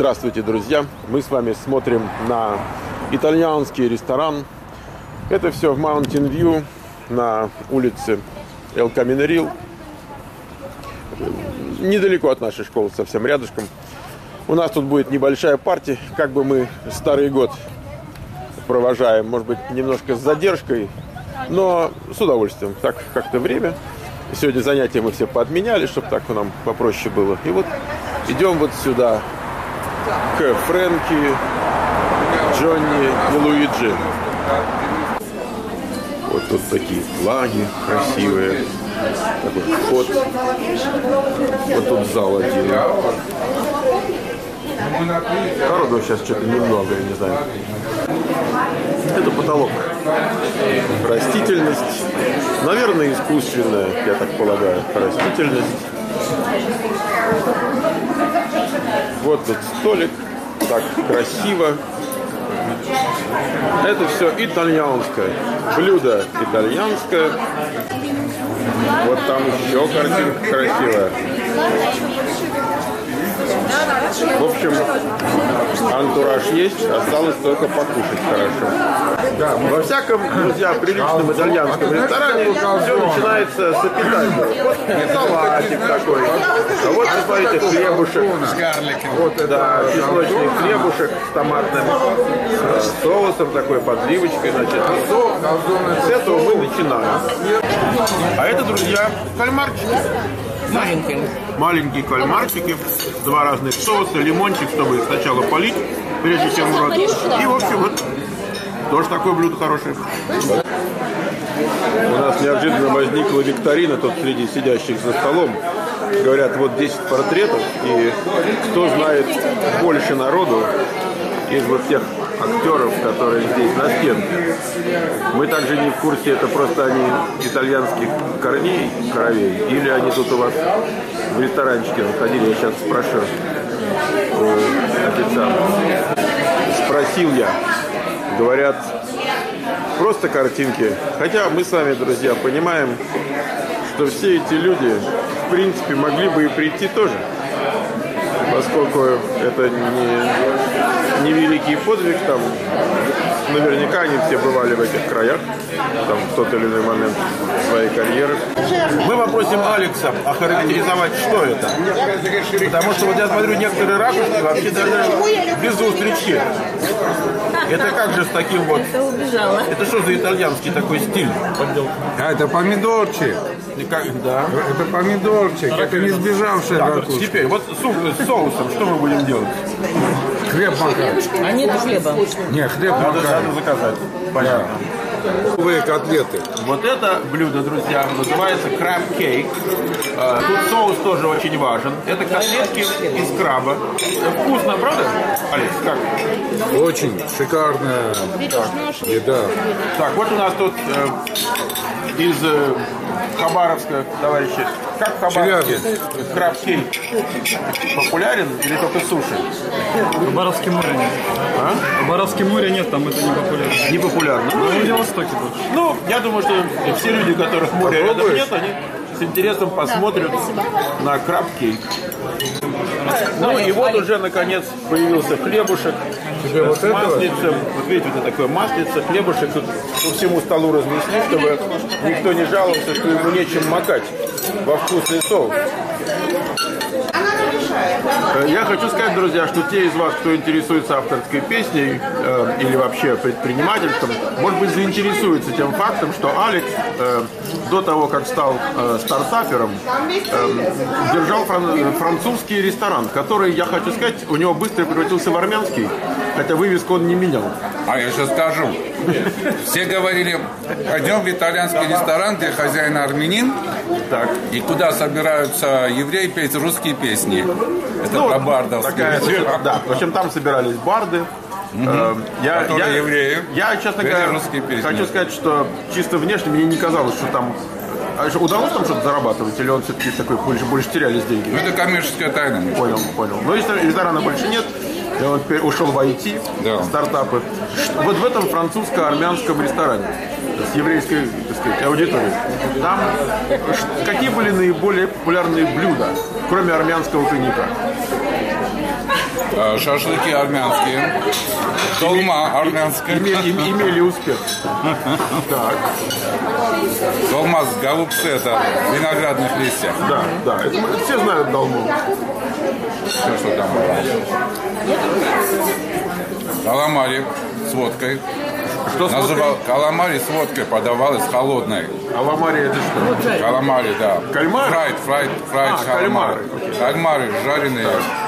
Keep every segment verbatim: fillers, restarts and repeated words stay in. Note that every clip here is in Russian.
Здравствуйте, друзья! Мы с вами смотрим на итальянский ресторан. Это все в Mountain View на улице Эл Каминерил. Недалеко от нашей школы, совсем рядышком. У нас тут будет небольшая партия, как бы мы Старый год провожаем, может быть, немножко с задержкой, но с удовольствием. Так как-то время. Сегодня занятия мы все поотменяли, чтобы так нам попроще было. И вот идем вот сюда, к Фрэнки, Джонни и Луиджи. Вот тут такие флаги красивые. Такой вход. Вот тут зал один. Народу сейчас что-то немного, я не знаю. Это потолок. Растительность. Наверное, искусственная, я так полагаю, растительность. Вот тут столик. Так красиво. Это все итальянское. Блюдо итальянское. Вот там еще картинка красивая. В общем, антураж есть, осталось только покушать хорошо. Да, во всяком, друзья, приличном итальянском ресторане все начинается с аппетайта. Вот салатик такой. А вот, смотрите, хлебушек. Вот, да, песочный хлебушек с томатным э, соусом, такой подливочкой, значит. С этого мы начинаем. А это, друзья, кальмарчики. Маленькие. Маленькие кальмарчики, два разных соуса, лимончик, чтобы их сначала полить, прежде чем в рот. И, в общем, вот тоже такое блюдо хорошее. У нас неожиданно возникла викторина тут среди сидящих за столом. Говорят, вот десять портретов, и кто знает больше народу из вот тех актеров, которые здесь на стенке. Мы также не в курсе, это просто они итальянских корней, кровей, или они тут у вас в ресторанчике находили. Я сейчас спрошу у официанта. Спросил я. Говорят, просто картинки. Хотя мы с вами, друзья, понимаем, что все эти люди, в принципе, могли бы и прийти тоже. Поскольку это не, не великий подвиг, там наверняка они все бывали в этих краях, там в тот или иной момент своей карьеры. Мы попросим Алекса охарактеризовать, что это. Потому что вот я смотрю, некоторые ракушки вообще даже без устрички. Это как же с таким вот... Это убежала. Это что за итальянский такой стиль? А, это помидорчик. Как, да. Это помидорчик, это не сбежавшая так, ракушка. Теперь, вот с соусом что мы будем делать? Хлеб макать. А нету хлеба? Не, хлеб Надо, макать. надо заказать. Понятно. Новые котлеты. Вот это блюдо, друзья, называется краб кейк. Тут соус тоже очень важен. Это котлетки из краба. Вкусно, правда, Алекс? Как? Очень шикарная еда. Так, вот у нас тут э, из э, Хабаровска, товарищи. Как Хабаровский краб кейк популярен или только суши? В Хабаровске море нет. А? В Хабаровске море нет, там это не популярно. Не популярно. Ну, в Владивостоке больше. Ну, я думаю, что все люди, у которых моря рядом нет, они с интересом посмотрят да, на краб кейк. Ну и вот уже наконец появился хлебушек вот с маслицем. Вот видите, вот такое маслице, хлебушек тут по всему столу разнесли, чтобы никто не жаловался, что ему нечем макать во вкусный соус. Я хочу сказать, друзья, что те из вас, кто интересуется авторской песней э, или вообще предпринимательством, может быть, заинтересуется тем фактом, что Алекс э, до того, как стал э, стартапером, э, держал фран французский ресторан, который, я хочу сказать, у него быстро превратился в армянский, хотя вывеску он не менял. А я сейчас скажу. Все говорили, пойдем в итальянский ресторан, где хозяин армянин, так. И куда собираются евреи петь русские песни. Это ну, про бардов. Такая, да, в общем, там собирались барды. Угу. Я, я, евреи. Я, честно говоря, хочу сказать, что чисто внешне мне не казалось, что там... А удалось там что-то зарабатывать? Или он все-таки такой, больше, больше терялись деньги? Ну, это коммерческая тайна. Понял, понял. Но ресторана больше нет. И он теперь ушел в ай ти, да. Стартапы. Вот в этом французско-армянском ресторане с еврейской сказать, аудитории. Там ш- какие были наиболее популярные блюда, кроме армянского коньяка? Э, Шашлыки армянские, толма армянская, Имели, им- имели успех. Так, толма с голубцы, это виноградных листьев. да, да. Это мы- все знают долму. Все, что там было. Каламари с водкой. Что с Называл каламари с водкой, подавалась холодной. Аламария это что? Каламари, да. Кальмары? Фрайд, фрайд, фрайд А, каламари. кальмары. Кальмары жареные.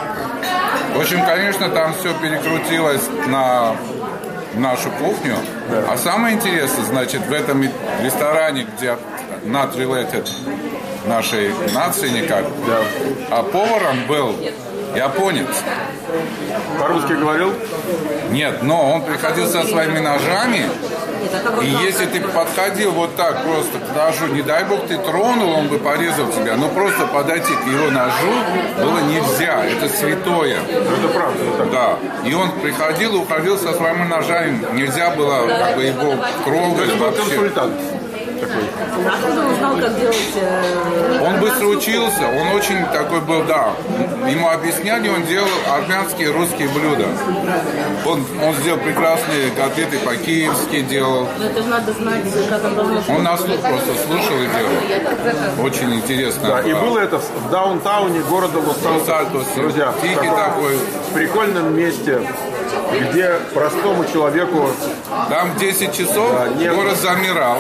В общем, конечно, там все перекрутилось на нашу кухню. А самое интересное, значит, в этом ресторане, где not related нашей нации никак, а поваром был японец. По-русски говорил? Нет, но он приходил со своими ножами, и если ты подходил вот так просто к ножу, не дай бог ты тронул, он бы порезал тебя, но просто подойти к его ножу было нельзя, это святое. Это правда. это так. Да, и он приходил и уходил со своими ножами, нельзя было как бы его трогать Это был вообще. консультант. Откуда он знал, как делать? э, Он быстро армянскую учился, он очень такой был, да. Ему объясняли, он делал армянские и русские блюда. Он, он сделал прекрасные котлеты по-киевски делал. кухню? Это же надо знать, как он должен... Он нас слух просто слушал и делал. Очень интересно. Да, и было это в даунтауне города Лос-Сантос. Лос-Сантос. Друзья, в Тихий таком такой. прикольном месте, где простому человеку Там в десять часов Да, не- город замирал.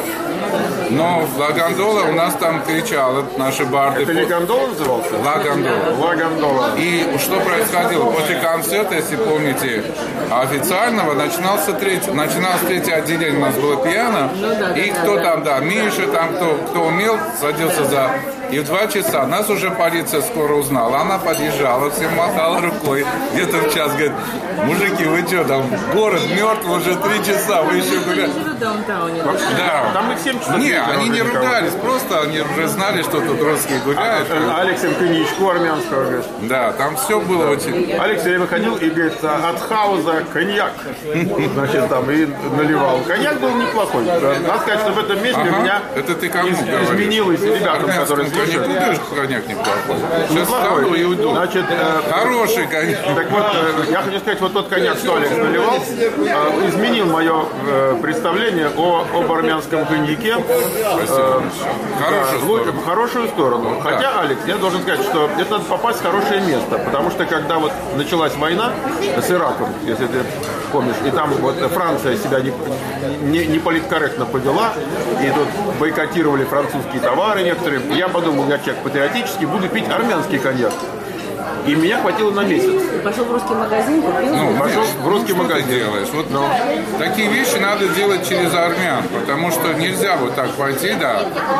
Но Ла Гондола у нас там кричала, наши барды. это не гондола назывался? Ла Гондола. Ла Гондола. И что происходило? После концерта, если помните, официального, начинался третий, начиналось третье отделение, у нас было пиано. И кто там, да, Миша, там, кто, кто умел, садился за... И в два часа нас уже полиция скоро узнала. Она подъезжала, всем махала рукой. Где-то в час говорит, мужики, вы что, там город мертв уже три часа, вы еще гуляете. в даунтауне. Да. Там их семь часов Не, вечера они не уже никого. ругались, просто они уже знали, что тут русские гуляют. А, Алексем коньячку армянского, говорит. Да, там все было очень... Алекс все время ходил и говорит, «А от хауза коньяк. Значит, там и наливал. Коньяк был неплохой. Надо сказать, что в этом месте Ага, у меня это ты кому из- говоришь? изменилось ребятам, которые Армянскому коньяку слушают. тоже коньяк неплохой. Сейчас Неплохой. встану и уйду. Значит, э, Хороший коньяк. так вот, э, я хочу сказать, вот тот коньяк, что Алекс наливал, э, изменил мое э, представление о, об армянском коньяке. Э, Хороший в лу- в хорошую сторону. Хотя, Алекс, я должен сказать, что это надо попасть в хорошее место, потому что когда вот началась война с Ираком, если ты помнишь, и там вот Франция себя не, не, не политкорректно повела, и тут бойкотировали французские товары некоторые, я подумал, я человек патриотический, буду пить армянский коньяк. И меня хватило на месяц. Пошел в русский магазин, купил. Ну, Пошел видишь, в русский что ты магазин. делаешь? Вот такие вещи надо делать через армян, потому что нельзя вот так пойти, да,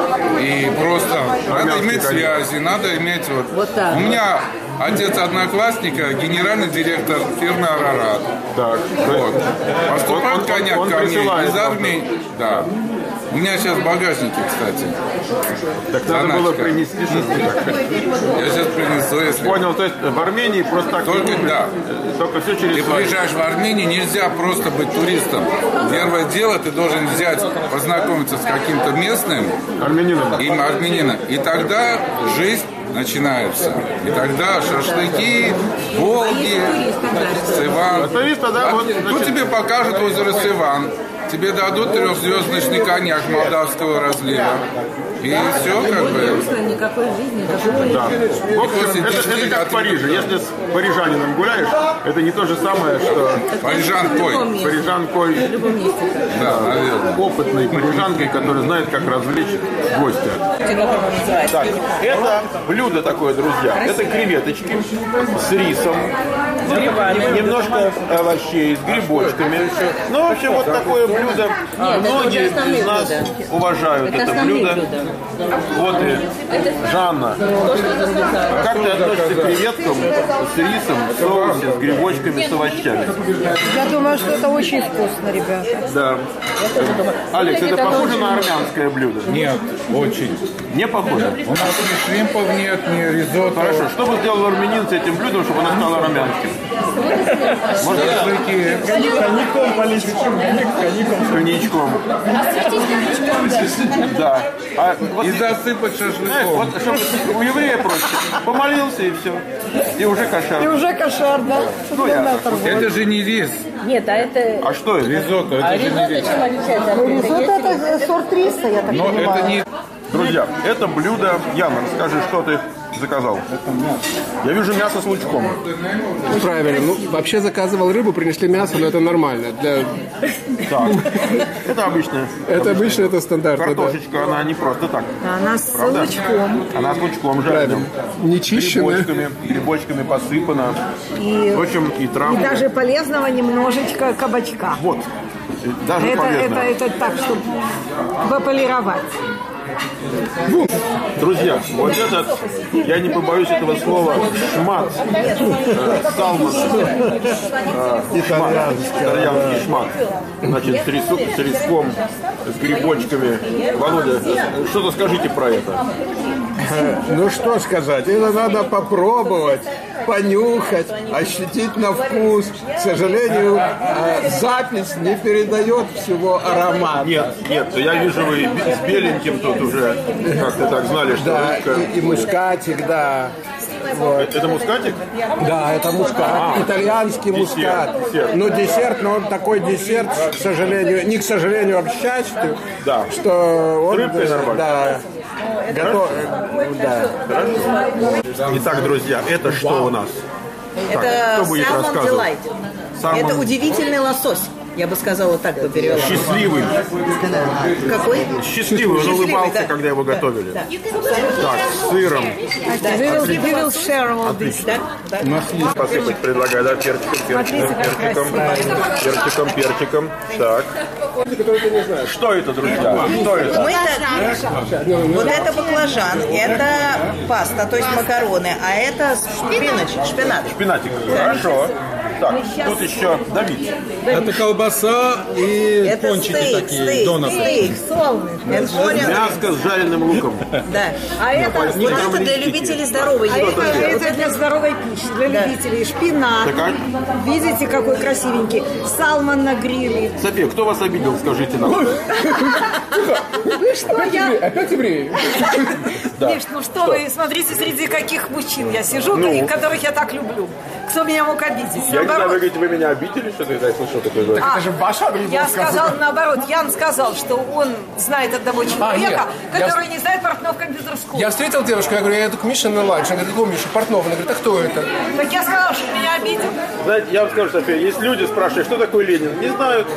и просто надо Армянский иметь коньяк. связи, надо иметь вот... Вот так. У меня отец одноклассника, генеральный директор фирмы «Арарат». Так, Вот. Поступает Он- он- коньяк он ко мне присылает из вам. Армении. Да. У меня сейчас в багажнике, кстати. так надо было Заначка. принести. Я сейчас принесу, если... Понял, то есть в Армении просто так Только, не купишь. да. Только все через Ты свои. приезжаешь в Армению, нельзя просто быть туристом. Первое дело, ты должен взять, познакомиться с каким-то местным, Армянином. им армянином. И тогда жизнь начинается. И тогда шашлыки, Волги, Сыван. Турист тогда А вот, Тут значит, тебе покажут озеро Сыван. Тебе дадут трехзвездочный коньяк молдавского разлива. И все как бы. Никакой жизни, никакой да. В общем, после это, десяти это как лет в Париже. Если с парижанином гуляешь, это не то же самое, что Парижанкой. парижанкой, в любом месте. Да, наверное. опытной парижанкой, которая знает, как развлечь гостя. Так, это блюдо такое, друзья. Это креветочки с рисом, немножко овощей, с грибочками. Ну, вообще, вот такое блюдо. Многие основные из нас блюда. уважают Это это основные блюдо. блюда. Вот и Жанна. Как ты относишься к креветкам с рисом, в соусе, с грибочками, с овощами? Я думаю, что это очень вкусно, ребята. Да. Алекс, это похоже на армянское блюдо? Нет, очень. Не похоже? У нас ни шримпов нет, ни ризотто. Хорошо. Что бы сделал армянин с этим блюдом, чтобы оно стало армянским? Шашлыки. Коньяком полить. Коньячком. Да. А вот, И засыпать знаешь, шашлыком. вот чтобы у еврея проще. Помолился и все. И уже И кошар. уже кошар, да? Ну, ясно. Это же не рис. Нет, а это... А что это? Ризотто, это же не рис. Чем отличается от Ризотто это сорт риса, я так Но понимаю. это не... Друзья, это блюдо. Яна, расскажи, что ты заказал. Я вижу мясо с лучком. Правильно. Ну, вообще заказывал рыбу, принесли мясо, но это нормально. Для... Так. Это обычная. Это обычно, это стандартно, да. Картошечка, она не просто так. Она с Правда? лучком. Она с лучком жареным. Не чищенная. Грибочками, грибочками посыпана. И, В общем, и и травы. даже полезного немножечко кабачка. Вот. Даже Это, полезно. это, это так, чтобы пополировать. Друзья, вот этот, я не побоюсь этого слова, шмат, э, салмон, э, итальянский, итальянский шмат, значит, с, рису, с риском, с грибочками. Володя, что-то скажите про это. Ну что сказать, это надо попробовать, понюхать, ощутить на вкус. К сожалению, э, запись не передает всего аромата. Нет, нет, я вижу, вы с беленьким тут уже как-то так знали, что Да, рыбка. и, и мускатик, да. Вот. Это мускатик? Да, это мускат, итальянский мускат. десерт. Ну, десерт, но он такой десерт, к сожалению, не к сожалению, а к счастью, Да. что он... рыбкой нормально. Да, готов, да. Итак, друзья, это что у нас? Так, Это кто будет Salmon рассказывать? Delight. Salmon- Это удивительный лосось. Я бы сказала, так бы перевела. Счастливый. Какой? Счастливый, он Счастливый, улыбался, да. когда его готовили. Да. Так, с сыром. We will, we will share all this. Да, да. Посыпать предлагаю, да, перчиком, перчиком, перчиком, перчиком, перчиком. Так. Что это, друзья? Что это? Мы это- вот это баклажан, это паста, то есть макароны, а это шпинач, шпинат. Шпинатик. Хорошо. Так, тут еще Давид. Это колбаса и Это пончики стейк, такие, стейк, донаты. стейк, солнышко. Понял? Мяско с жареным луком. Да. А это вот это для любителей здоровой А еды. это, это для здоровой пищи, для любителей. Шпинат. Так, а? Видите, какой красивенький. Салмон на гриле. София, кто вас обидел, скажите нам. Что я... Опять евреи? Миш, ну что, вы, смотрите, среди каких мужчин я сижу, Ну? и которых я так люблю. Кто меня мог обидеть? Я не знаю, вы Наоборот. говорите, вы меня обидели, что-то я слышал такое. А, Это же ваша я сказал наоборот, Ян сказал, что он знает одного человека, нет, я- который не знает Портнов компьютерскую. Я встретил девушку, я говорю, я иду к Мише на ланч. Она говорит, о, Миша, Портнов. Она говорит, а кто это? Так я сказала, что меня обидел. Знаете, я вам скажу, София, есть люди, спрашивают, что такое Ленин, не знают.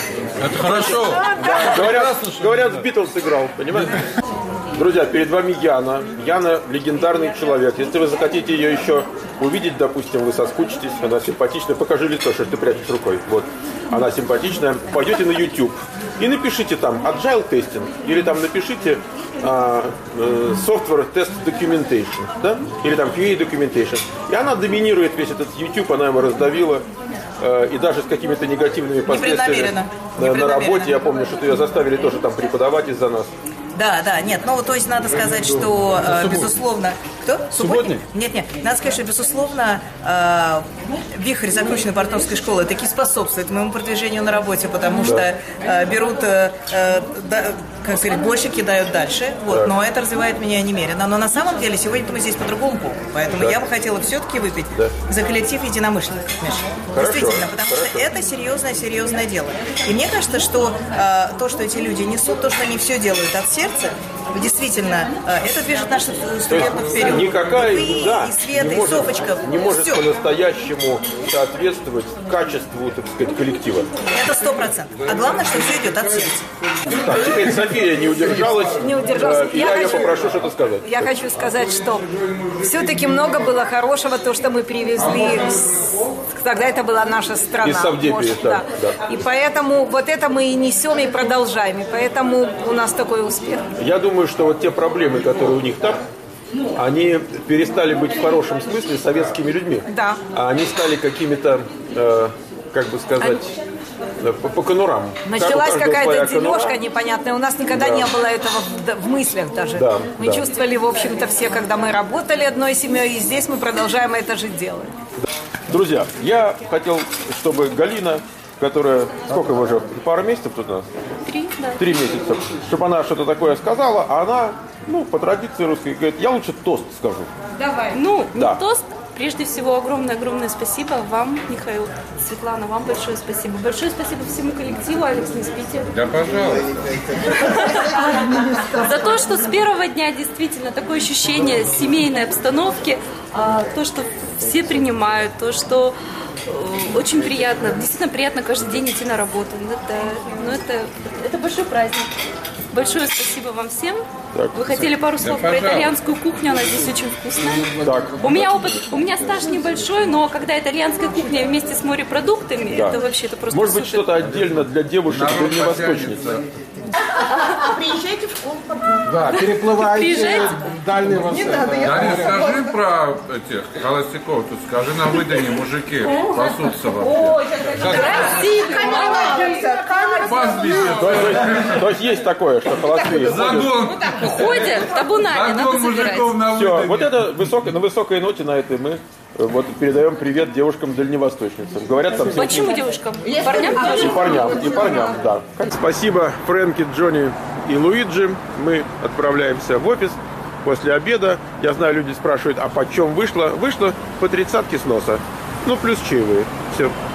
Это хорошо. Говорят, говорят, с Битлз играл, понимаете? Друзья, перед вами Яна. Яна легендарный человек. Если вы захотите ее еще увидеть, допустим, вы соскучитесь, она симпатичная. Покажи лицо, что ж ты прячешь рукой. Вот. Она симпатичная. Пойдете на YouTube и напишите там Agile Testing. Или там напишите а, э, Software Test Documentation. Да? Или там кью эй Documentation. И она доминирует весь этот YouTube, она его раздавила. Э, и даже с какими-то негативными последствиями Непреднамеренно. на, на Непреднамеренно. работе. Я помню, что ее заставили тоже там преподавать из-за нас. Да, да, нет, ну то есть надо сказать, что э, безусловно... Кто? Субботник? Нет, нет, надо сказать, что безусловно э, вихрь закрученной портновской школы таки способствует моему продвижению на работе, потому что э, берут, э, э, да, как сказать, больше кидают дальше, вот, но это развивает меня немерено. Но на самом деле сегодня мы здесь по другому поводу, поэтому Да. я бы хотела все-таки выпить Да. за коллектив единомышленников, Миша. Хорошо, Действительно, потому хорошо. что это серьезное, серьезное дело. И мне кажется, что э, то, что эти люди несут, то, что они все делают от сердца, действительно, э, это движет нашу студентов вперед. Никакая И вы, еда и Света, не и может, Софочка, не может все. по-настоящему соответствовать качеству, так сказать, коллектива. Это сто процентов. А главное, что все идет от сердца. Так, теперь София не удержалась. Не удержалась. Э, И Я я ее хочу- попрошу что-то сказать. Я хочу сказать, что все-таки много было хорошего, то, что мы привезли. с- Тогда это была наша страна. Из Савдепии, может, да, да. да. И поэтому вот это мы и несем, и продолжаем. И поэтому у нас такой успех. Я думаю, что вот те проблемы, которые у них там, они перестали быть в хорошем смысле советскими людьми. Да. А они стали какими-то, э, как бы сказать, Да, по, по конурам. Началась Как у каждого какая-то своя дележка конура. непонятная. У нас никогда Да. не было этого в, в мыслях даже. Да, мы да. чувствовали, в общем-то, все, когда мы работали одной семьей, и здесь мы продолжаем это же делать. Друзья, я хотел, чтобы Галина, которая, сколько вы уже, пару месяцев тут у нас? Три, да. Три месяца. Чтобы она что-то такое сказала, а она, ну, по традиции русской, говорит, я лучше тост скажу. Давай. Ну, Да. не тост. Прежде всего, огромное-огромное спасибо вам, Михаил, Светлана, вам большое спасибо. Большое спасибо всему коллективу, Алекс, не спите. Да, пожалуйста. За то, что с первого дня действительно такое ощущение семейной обстановки, а, то, что все принимают, то, что э, очень приятно, действительно приятно каждый день идти на работу. Ну, это, ну, это, это большой праздник. Большое спасибо вам всем. Так. Вы хотели пару слов Да, про пожалуйста. итальянскую кухню, она здесь очень вкусная. Так. У меня опыт, у меня стаж небольшой, но когда итальянская кухня вместе с морепродуктами, Да. это вообще это просто Может быть, супер. что-то отдельно для девушек Народ дальневосточниц. потянется. Приезжайте в школу. Да, переплывайте Приезжайте. в Дальний Восток. Дарья, скажи про этих холостяков, тут скажи на выдане, мужики пасутся вообще. Вас бесит. То есть, то есть есть такое, что холостые ходят. Загон, Ходят табунами, надо загон забирать. мужиков на Все, выдане. вот это высокой, на высокой ноте на этой мы э, вот передаем привет девушкам-дальневосточницам. Говорят там все Почему девушкам? Парням и тоже? парням, и парням, да. Спасибо Фрэнки, Джонни и Луиджи. Мы отправляемся в офис после обеда. Я знаю, люди спрашивают, а почем вышло? Вышло по тридцатке с носа. Ну, плюс чаевые. Все.